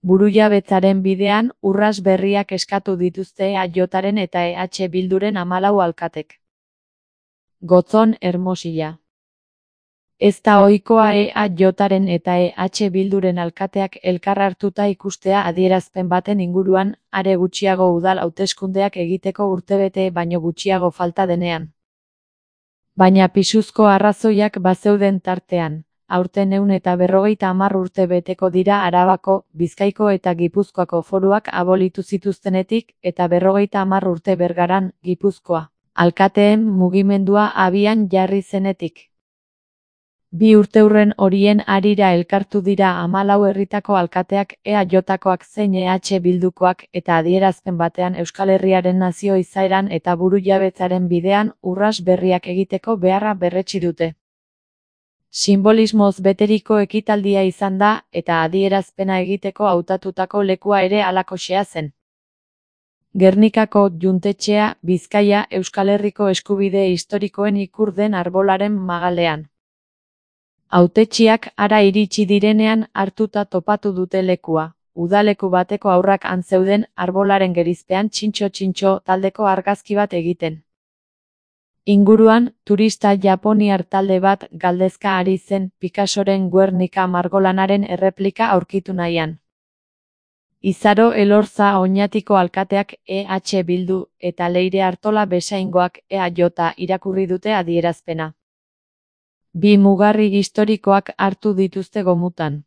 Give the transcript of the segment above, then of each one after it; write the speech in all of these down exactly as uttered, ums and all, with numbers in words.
Burujabetzaren bidean urrats berriak eskatu dituzte E A Jaren eta E H Bilduren hamalau alkatek. Gotzon, Hermosilla. Ez da ohikoa E A Jaren eta E H Bilduren alkateak elkar hartuta ikustea adierazpen baten inguruan, are gutxiago udal hauteskundeak egiteko urtebete baino gutxiago falta denean. Baina pisuzko arrazoiak bazeuden tartean. Aurten ehun eta berrogeita hamar urte beteko dira Arabako, Bizkaiko eta Gipuzkoako foruak abolitu zituztenetik, eta berrogeita hamar urte Bergaran, Gipuzkoa, alkateen mugimendua abian jarri zenetik. Bi urteurren horien harira elkartu dira hamalau herritako alkateak, E A Jkoak zein E H Bildukoak, eta adierazpen batean Euskal Herriaren nazio izaeran eta burujabetzaren bidean urrats berriak egiteko beharra berretsi dute. Sinbolismoz beteriko ekitaldia izan da, eta adierazpena egiteko hautatutako lekua ere halakoxea zen. Gernikako Juntetxea, Bizkaia, Euskal Herriko eskubide historikoen ikur den Arbolaren magalean. Hautetsiak hara iritsi direnean hartuta topatu dute lekua. Udaleku bateko haurrak han zeuden Arbolaren gerizpean txintxo-txintxo taldeko argazki bat egiten. Inguruan, turista japoniar talde bat galdezka ari zen Picassoren Guernica margolanaren erreplika aurkitu nahian. Izaro Elorza Oñatiko alkateak E H Bildu eta Leire Artola Besaingoak E A J irakurri dute adierazpena. Bi mugarri historikoak hartu dituzte gomutan.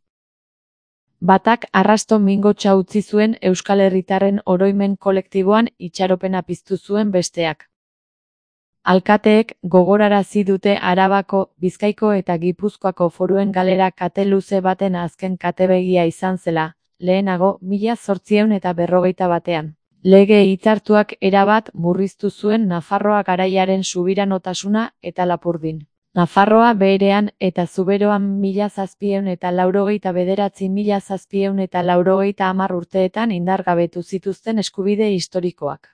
Batak arrasto mingotsa utzi zuen Euskal Herritarren oroimen kolektiboan itxaropena piztu zuen besteak. Alkateek gogorarazi dute Arabako, Bizkaiko eta Gipuzkoako foruen galera kate luze baten azken katebegia izan zela, lehenago mila zortziehun eta berrogeita batean. Lege hitzartuak erabat murriztu zuen Nafarroa garaiaren subiranotasuna eta Lapurdin. Nafarroa beherean eta Zuberoan mila zazpiehun eta laurogeita bederatzi mila zazpiehun eta laurogeita hamar urteetan indargabetu zituzten eskubide historikoak.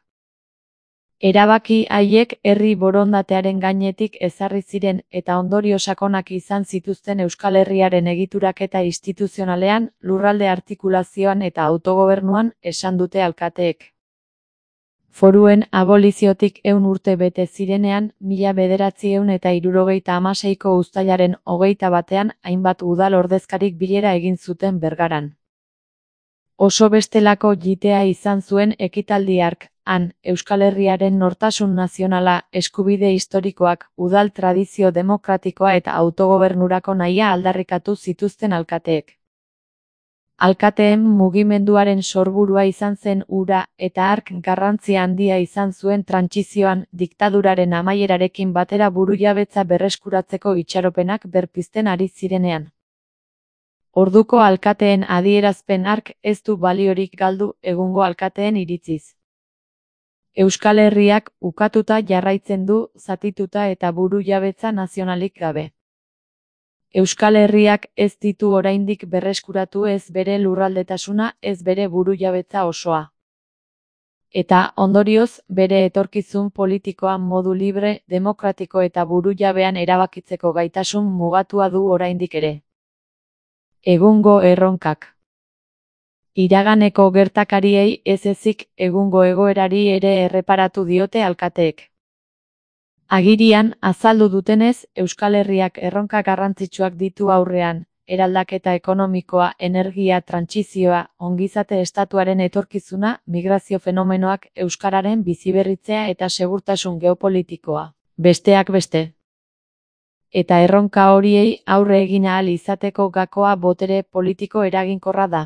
Erabaki haiek herri borondatearen gainetik ezarri ziren eta ondorio sakonak izan zituzten Euskal Herriaren egituraketa instituzionalean, lurralde artikulazioan eta autogobernuan, esan dute alkateek. Foruen aboliziotik ehun urte bete zirenean, mila bederatziehun eta hirurogeita hamaseiko uztailaren hogeita batean hainbat udal ordezkarik bilera egin zuten Bergaran. Oso bestelako jitea izan zuen ekitaldi hark, han, Euskal Herriaren nortasun nazionala, eskubide historikoak, udal tradizio demokratikoa eta autogobernurako nahia aldarrikatu zituzten alkateek. Alkateen mugimenduaren sorburua izan zen hura, eta hark garrantzia handia izan zuen trantsizioan, diktaduraren amaierarekin batera burujabetza berreskuratzeko itxaropenak berpizten ari zirenean. Orduko alkateen adierazpen hark ez du baliorik galdu egungo alkateen iritziz. Euskal Herriak ukatuta jarraitzen du, zatituta eta burujabetza nazionalik gabe. Euskal Herriak ez ditu oraindik berreskuratu ez bere lurraldetasuna, ez bere burujabetza osoa. Eta, ondorioz, bere etorkizun politikoa modu libre, demokratiko eta burujabean erabakitzeko gaitasun mugatua du oraindik ere. Egungo erronkak. Iraganeko gertakariei ez ezik egungo egoerari ere erreparatu diote alkateek. Agirian, azaldu dutenez, Euskal Herriak erronka garrantzitsuak ditu aurrean, eraldaketa ekonomikoa, energia, trantsizioa, ongizate estatuaren etorkizuna, migrazio fenomenoak, euskararen biziberritzea eta segurtasun geopolitikoa, besteak beste. Eta erronka horiei aurre egin ahal izateko gakoa botere politiko eraginkorra da.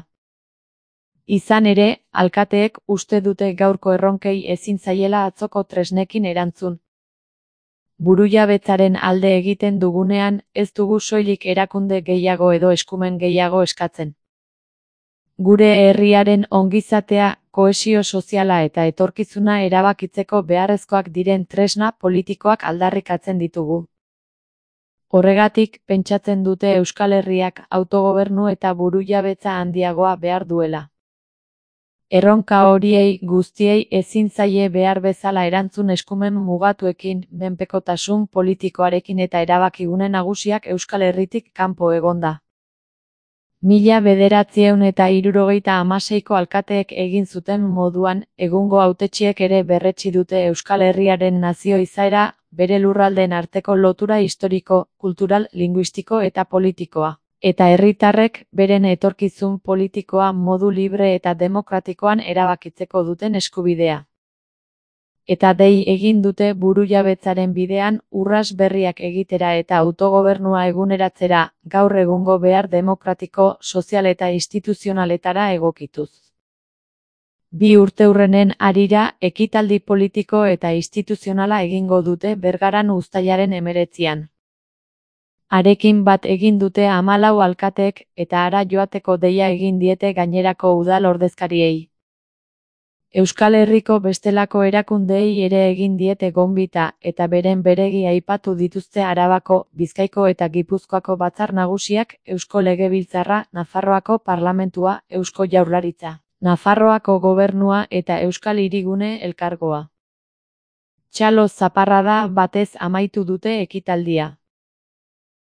Izan ere, alkateek uste dute gaurko erronkei ezin zaiela atzoko tresnekin erantzun. Burujabetzaren alde egiten dugunean, ez dugu soilik erakunde gehiago edo eskumen gehiago eskatzen. Gure herriaren ongizatea, kohesio soziala eta etorkizuna erabakitzeko beharrezkoak diren tresna politikoak aldarrikatzen ditugu. Horregatik, pentsatzen dute Euskal Herriak autogobernu eta burujabetza handiagoa behar duela. Erronka horiei guztiei ezin zaie behar bezala erantzun eskumen mugatuekin, menpekotasun politikoarekin eta erabakigune nagusiak Euskal Herritik kanpo egonda. Mila bederatziehun eta hirurogeita hamaseiko alkateek egin zuten moduan, egungo hautetsiek ere berretsi dute Euskal Herriaren nazio izaera, bere lurraldeen arteko lotura historiko, kultural, linguistiko eta politikoa, eta herritarrek beren etorkizun politikoa modu libre eta demokratikoan erabakitzeko duten eskubidea. Eta dei egin dute burujabetzaren bidean urras berriak egitera eta autogobernua eguneratzera, gaur egungo behar demokratiko, sozial eta instituzionaletara egokituz. Bi urteurrenen harira, ekitaldi politiko eta instituzionala egingo dute Bergaran uztailaren hemeretzian. Harekin bat egin dute hamalau alkateek, eta hara joateko deia egin diete gainerako udal ordezkariei. Euskal Herriko bestelako erakundeei ere egin diete gonbita, eta beren beregi aipatu dituzte Arabako, Bizkaiko eta Gipuzkoako batzar nagusiak, Eusko Legebiltzarra, Nafarroako Parlamentua, Eusko Jaurlaritza, Nafarroako Gobernua eta Euskal Hirigune Elkargoa. Txalo zaparrada batez amaitu dute ekitaldia.